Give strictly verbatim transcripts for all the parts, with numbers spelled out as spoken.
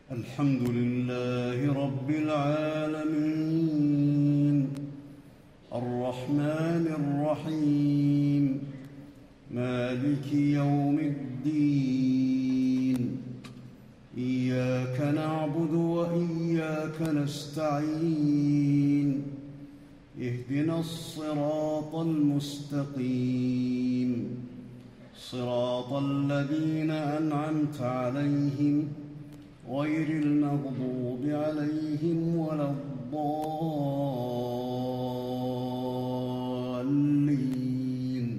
الحمد لله رب العالمين الرحمن الرحيم مالك يوم الدين إياك نعبد وإياك نستعين اهدنا الصراط المستقيم صراط الذين أنعمت عليهم غير المغضوب عليهم ولا الضالين.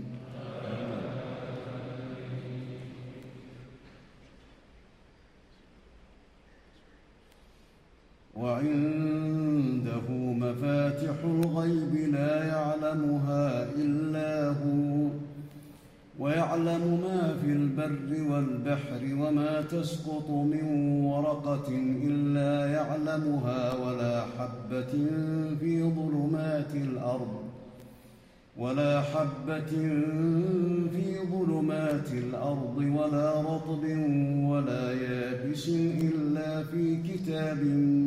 وعنده مفاتح الغيب لا يعلمها إلا هو ويعلم ما في البر والبحر وما تسقط من ورقة إلا يعلمها ولا حبة في ظلمات الأرض ولا حبة في ظلمات الأرض ولا رطب ولا يابس إلا في كتاب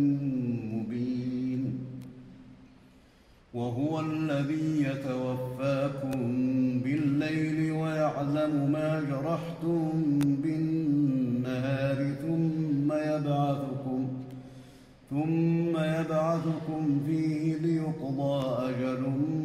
مبين. وهو الذي يتوفاكم بالليل ويعلم ما جرحتم بالنهار ثم يبعثكم ثم يبعثكم فيه ليقضى أجل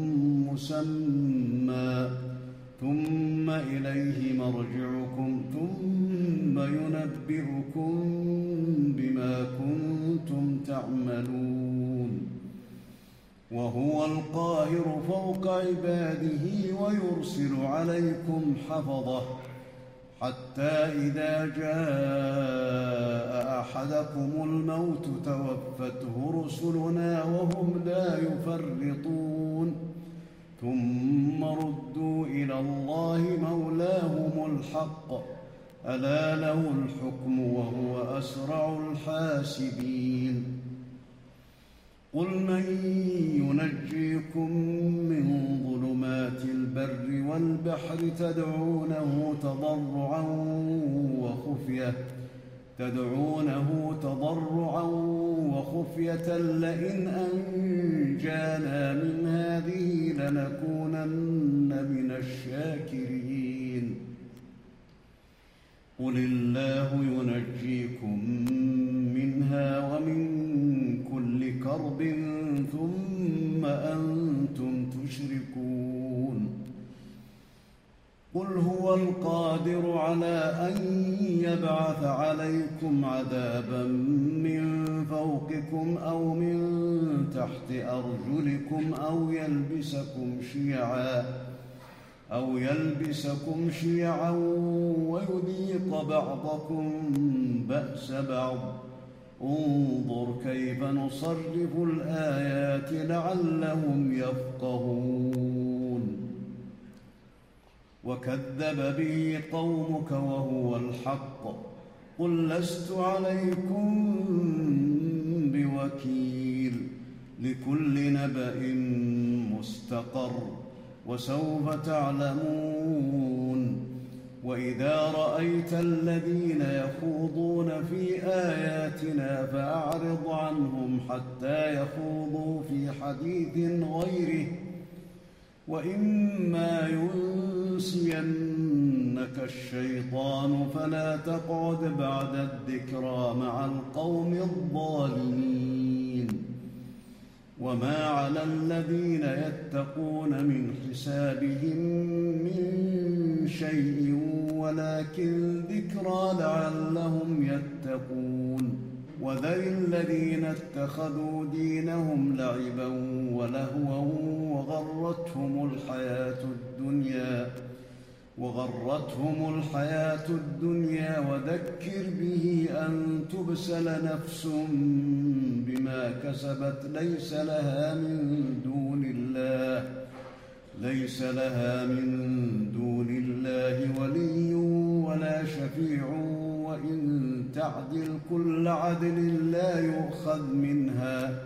مسمى ثم إليه مرجعكم ثم ينبئكم بما كنتم تعملون. وهو القاهر فوق عباده ويرسل عليكم حفظه حتى إذا جاء أحدكم الموت توفته رسلنا وهم لا يفرطون ثم ردوا إلى الله مولاهم الحق ألا له الحكم وهو أسرع الحاسبين. قل من ينجيكم من ظلمات البر والبحر تدعونه تضرعا وخفية تدعونه تضرعا وخفية لئن أنجانا من هذه لنكونن من الشاكرين. قل الله ينجيكم منها ومن كل كرب ثم أنتم تشركون. قل هو القادر على أن يبعث عليكم عذابا من فوقكم أو من تحت أرجلكم أو يلبسكم شيعا أو يلبسكم شيعا ويذيق بعضكم بأس بعض انظر كيف نصرف الآيات لعلهم يفقهون. وكذب به قومك وهو الحق قل لست عليكم بوكيل لكل نبأ مستقر وسوف تعلمون. وإذا رأيت الذين يخوضون في آياتنا فأعرض عنهم حتى يخوضوا في حديث غيره وإما ينسينك الشيطان فلا تقعد بعد الذكرى مع القوم الظالمين. وما على الذين يتقون من حسابهم من شيء ولكن ذكرى لعلهم يتقون. وذر الذين اتخذوا دينهم لعبا ولهوا وغرتهم الحياة الدنيا وغرتهم الحياة الدنيا وذكر به أن تبسل نفس بما كسبت ليس لها من دون الله ليس لها من دون الله ولي ولا شفيع وإن تعدل كل عدل لا يؤخذ منها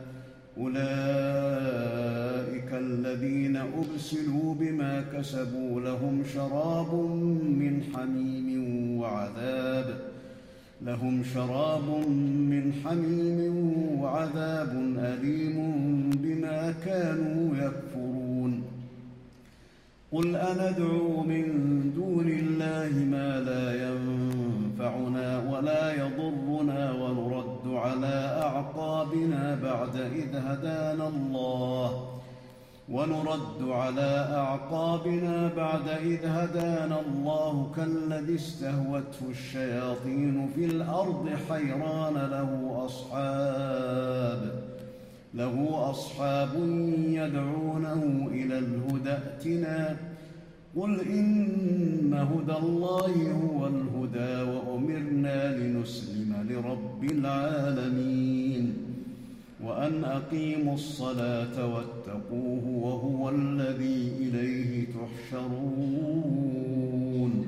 أولئك الذين أبسلوا بما كسبوا لهم شراب من حميم وعذاب لهم شراب من حميم وعذاب أليم بما كانوا يكفرون قل أندعو من دون الله ما لا ينفعنا ولا يضرنا ونرد على أعقابنا بعد إذ هدانا الله ونرد على أعقابنا بعد إذ هدانا الله كالذي استهوته الشياطين في الأرض حيران له أصحاب له أصحاب يدعونه إلى الهدى ائتنا قل إن هدى الله هو الهدى وأمرنا لنسلم لرب العالمين وأن أقيموا الصلاة واتقوه وهو الذي إليه تحشرون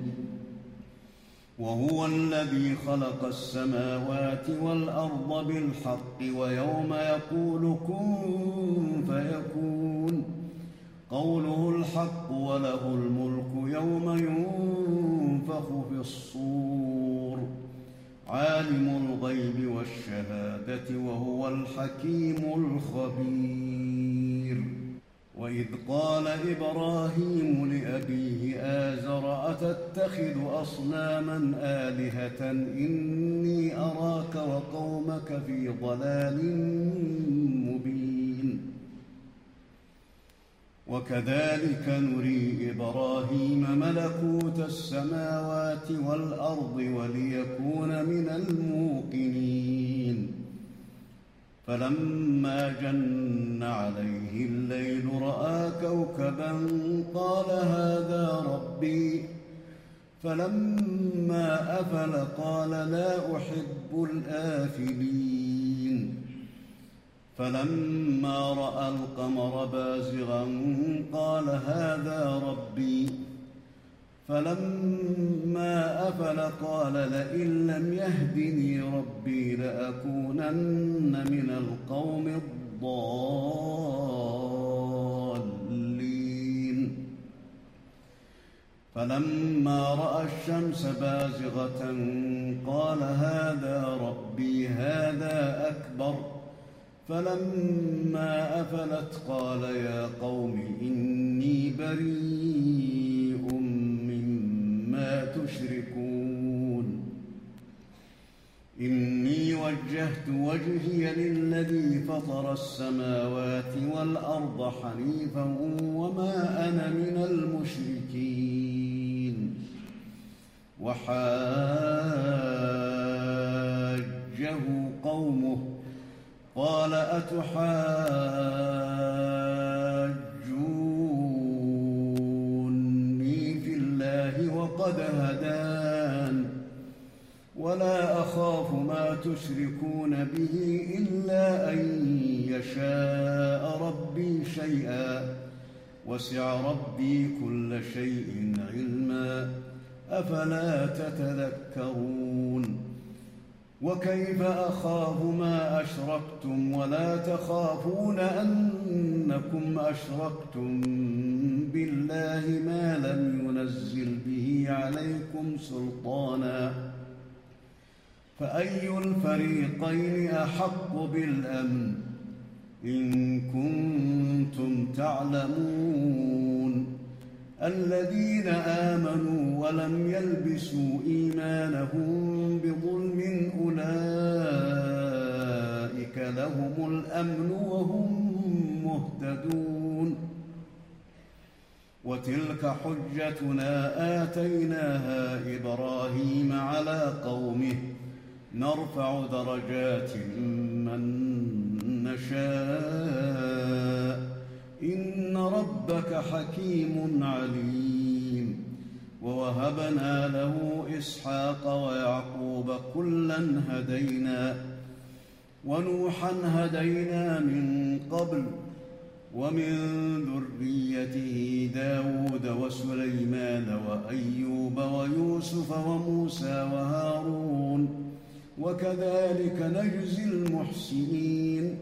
وهو الذي خلق السماوات والأرض بالحق ويوم يقول كن فيكون قوله الحق وله الملك يوم ينفخ في الصور عالم الغيب والشهادة وهو الحكيم الخبير وإذ قال إبراهيم لأبيه آزر أتتخذ أصناما آلهة إني أراك وقومك في ضلال مبين وكذلك نري إبراهيم ملكوت السماوات والأرض وليكون من الموقنين فلما جن عليه الليل رأى كوكبا قال هذا ربي فلما أفل قال لا أحب الآفلين فلما رأى القمر بازغا قال هذا ربي فلما أفل قال لئن لم يهدني ربي لأكونن من القوم الضالين فلما رأى الشمس بازغة قال هذا ربي هذا أكبر فلما أفلت قال يا قوم إني بريء مما تشركون إني وجهت وجهي للذي فطر السماوات والأرض حنيفا وما أنا من المشركين وحاجه قومه قال أتحاجوني في الله وقد هدان ولا أخاف ما تشركون به إلا أن يشاء ربي شيئا وسع ربي كل شيء علما أفلا تتذكرون وكيف أخاف ما أشركتم ولا تخافون أنكم أشركتم بالله ما لم ينزل به عليكم سلطانا فأي الفريقين أحق بالأمن إن كنتم تعلمون الذين آمنوا ولم يلبسوا إيمانهم بظلم أولئك لهم الأمن وهم مهتدون وتلك حجتنا آتيناها إبراهيم على قومه نرفع درجات من نشاء إن ربك حكيم عليم ووهبنا له إسحاق ويعقوب كلا هدينا ونوحا هدينا من قبل ومن ذريته داود وسليمان وأيوب ويوسف وموسى وهارون وكذلك نجزي المحسنين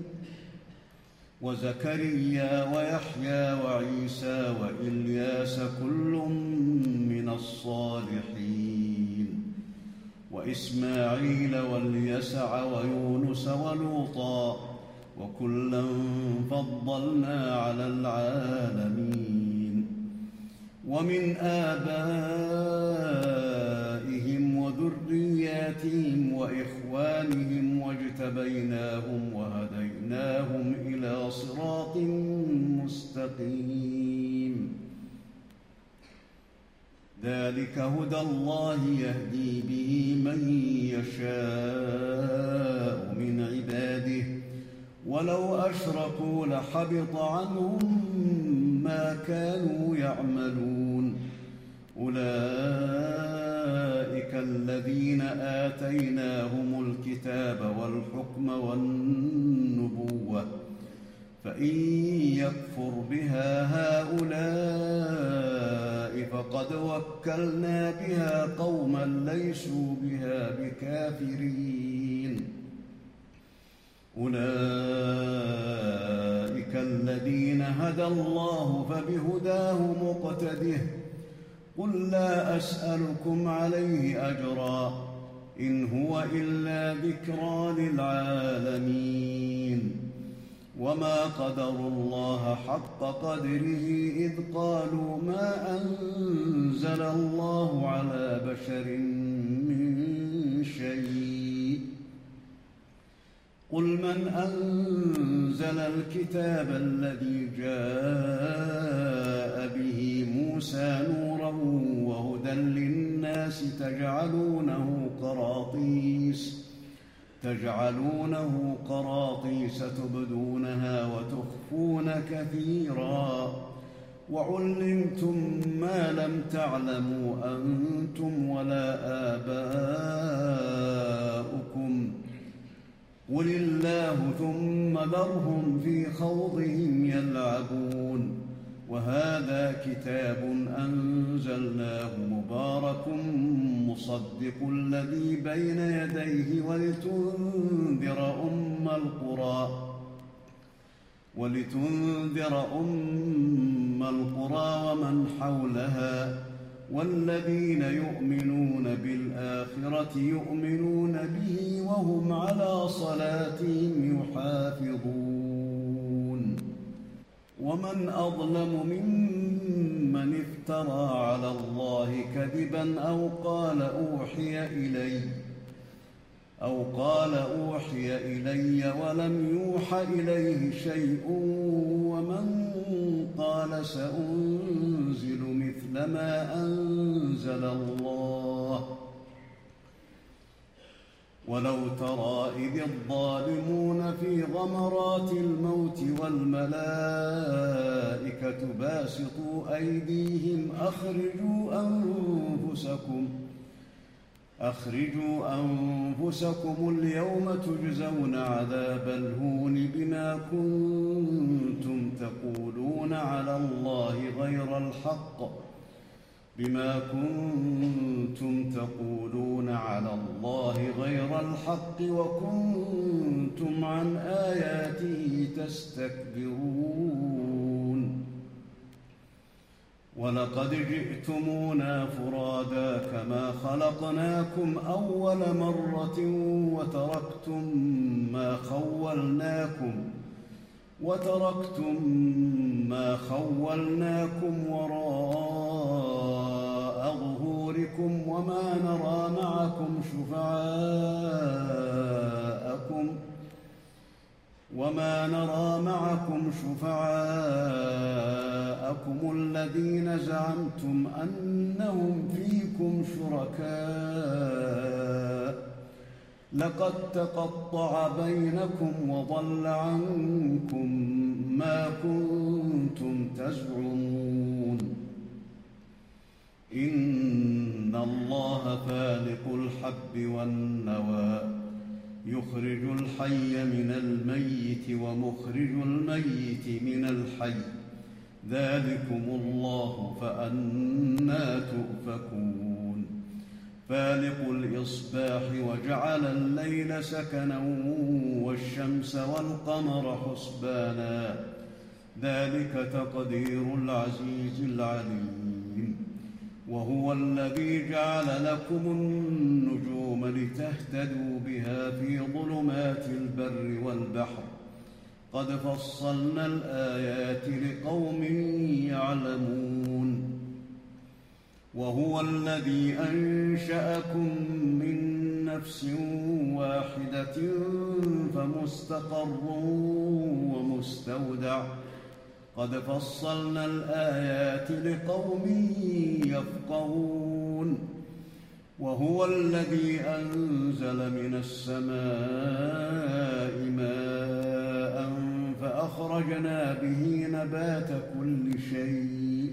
وزكريا ويحيى وعيسى وإلياس كل من الصالحين وإسماعيل واليسع ويونس ولوطا وكلا فضلنا على العالمين ومن آبائهم وذرياتهم وإخوانهم واجتبيناهم وهديناهم إلى صراط مستقيم ذلك هدى الله يهدي به من يشاء من عباده ولو أشركوا لحبط عنهم ما كانوا يعملون أولئك الذين آتيناهم الكتاب والحكم والنبوة فإن يكفر بها هؤلاء فقد وكلنا بها قوما ليسوا بها بكافرين أولئك الذين هدى الله فبهداه مقتده قل لا أسألكم عليه أجرا إن هو إلا ذكرى للعالمين وما قدروا الله حق قدره إذ قالوا ما أنزل الله على بشر من شيء قل من أنزل الكتاب الذي جاء به موسى نورا وهدى للناس تجعلونه قراطيس تجعلونه قراطيس تبدونها وتخفون كثيرا وعلمتم ما لم تعلموا أنتم ولا آباؤكم قل الله ثم ذرهم في خوضهم يلعبون وهذا كتاب أنزلناه مبارك مصدق الذي بين يديه ولتنذر أم القرى ولتنذر أم القرى ومن حولها والذين يؤمنون بالآخرة يؤمنون به وهم على صلاتهم يحافظون ومن أظلم ممن افترى على الله كذبا أو قال أوحي إلي أو قال أوحي إلي ولم يوح إليه شيء ومن قال سأنزل مثل ما أنزل الله ولو ترى إذ الظالمون في غمرات الموت والملائكة باسطوا أيديهم أخرجوا أنفسكم أخرجوا أنفسكم اليوم تجزون عذاب الهون بما كنتم تقولون على الله غير الحق بما كنتم تقولون على الله غير الحق وكنتم عن آياته تستكبرون ولقد جئتمونا فرادا كما خلقناكم أول مرة وتركتم ما خولناكم وتركتم ما خولناكم وراء ظهوركم وما نرى معكم شفعاءكم وما نرى معكم شفعاءكم الذين زعمتم أنهم فيكم شركاء لقد تقطع بينكم وضل عنكم ما كنتم تزعمون إن الله فالق الحب والنوى يخرج الحي من الميت ومخرج الميت من الحي ذلكم الله فأنى تؤفكون فالق الإصباح وجعل الليل سكنا والشمس والقمر حسبانا ذلك تقدير العزيز العليم وهو الذي جعل لكم النجوم لتهتدوا بها في ظلمات البر والبحر قد فصلنا الآيات لقوم يعلمون وهو الذي أنشأكم من نفس واحدة فمستقر ومستودع قد فصلنا الآيات لقوم يفقهون وهو الذي أنزل من السماء ماء فأخرجنا به نبات كل شيء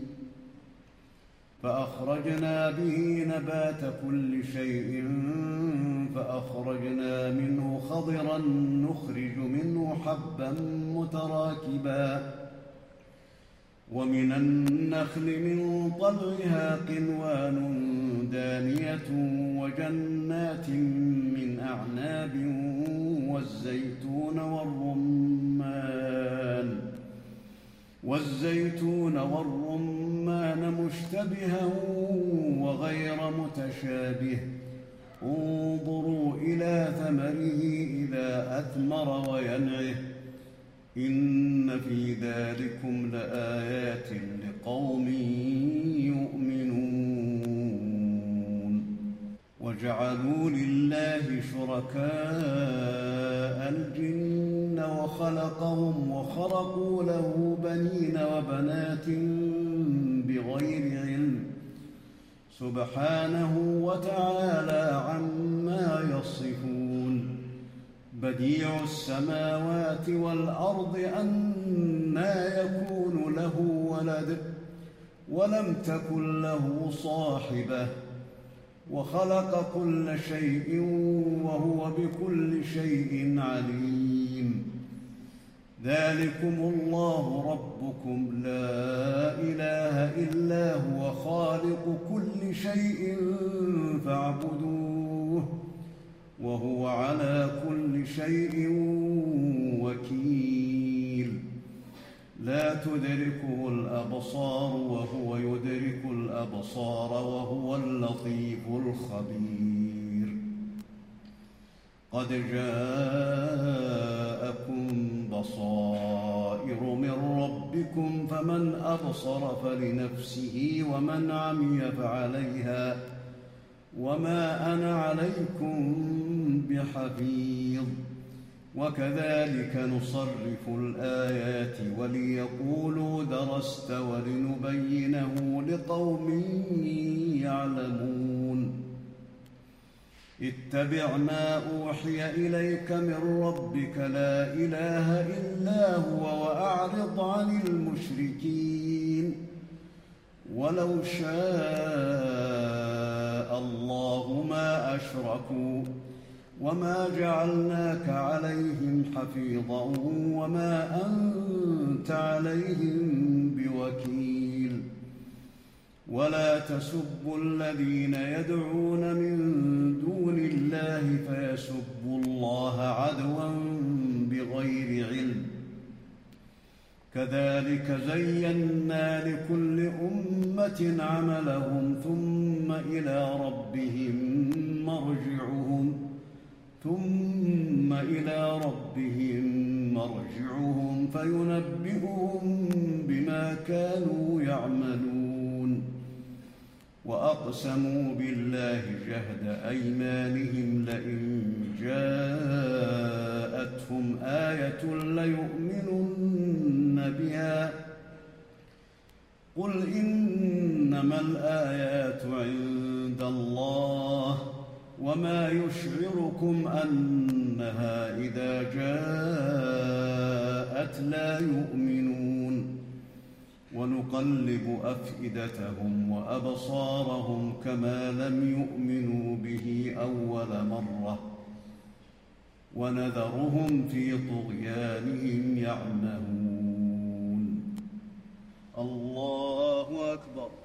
فأخرجنا به نبات كل شيء فأخرجنا منه خضرا نخرج منه حبا متراكبا ومن النخل من طلعها قنوان دانية وجنات من أعناب والزيتون والرمان والزيتون والرمان مشتبها وغير متشابه انظروا إلى ثمره إذا أثمر وينعه إن في ذلكم لآيات لقوم يؤمنون وجعلوا لله شركاء الجن وخلقهم وخرقوا له بنين وبنات بغير علم سبحانه وتعالى عما يصفون بديع السماوات والأرض أنى يكون له ولد ولم تكن له صاحبة وخلق كل شيء وهو بكل شيء عليم ذلكم الله ربكم لا إله إلا هو خالق كل شيء فاعبدوه وهو على كل شيء وكيل لا تدركه الأبصار وهو يدرك الأبصار وهو اللطيف الخبير قد جاءكم بصائر من ربكم فمن أبصر فلنفسه ومن عمي فعليها وما أنا عليكم بحفيظ وكذلك نصرف الآيات وليقولوا درست ولنبينه لقوم يعلمون اتبع ما أوحي إليك من ربك لا إله إلا هو وأعرض عن المشركين ولو شاء الله ما أشركوا وما جعلناك عليهم حفيظا وما أنت عليهم بوكيل ولا تسبوا الذين يدعون من دون الله فيسبوا الله عدوا بغير علم كذلك زينا لكل أمة عملهم ثم إلى ربهم مرجعهم ثم إلى ربهم مرجعهم فينبئهم بما كانوا يعملون وأقسموا بالله جهد أيمانهم لئن جاءتهم آية ليؤمنن بها قل إنما الآيات عند الله وما يشعركم أنها إذا جاءت لا يؤمنون ونقلب أفئدتهم وأبصارهم كما لم يؤمنوا به أول مرة ونذرهم في طغيانهم يعمهون الله أكبر.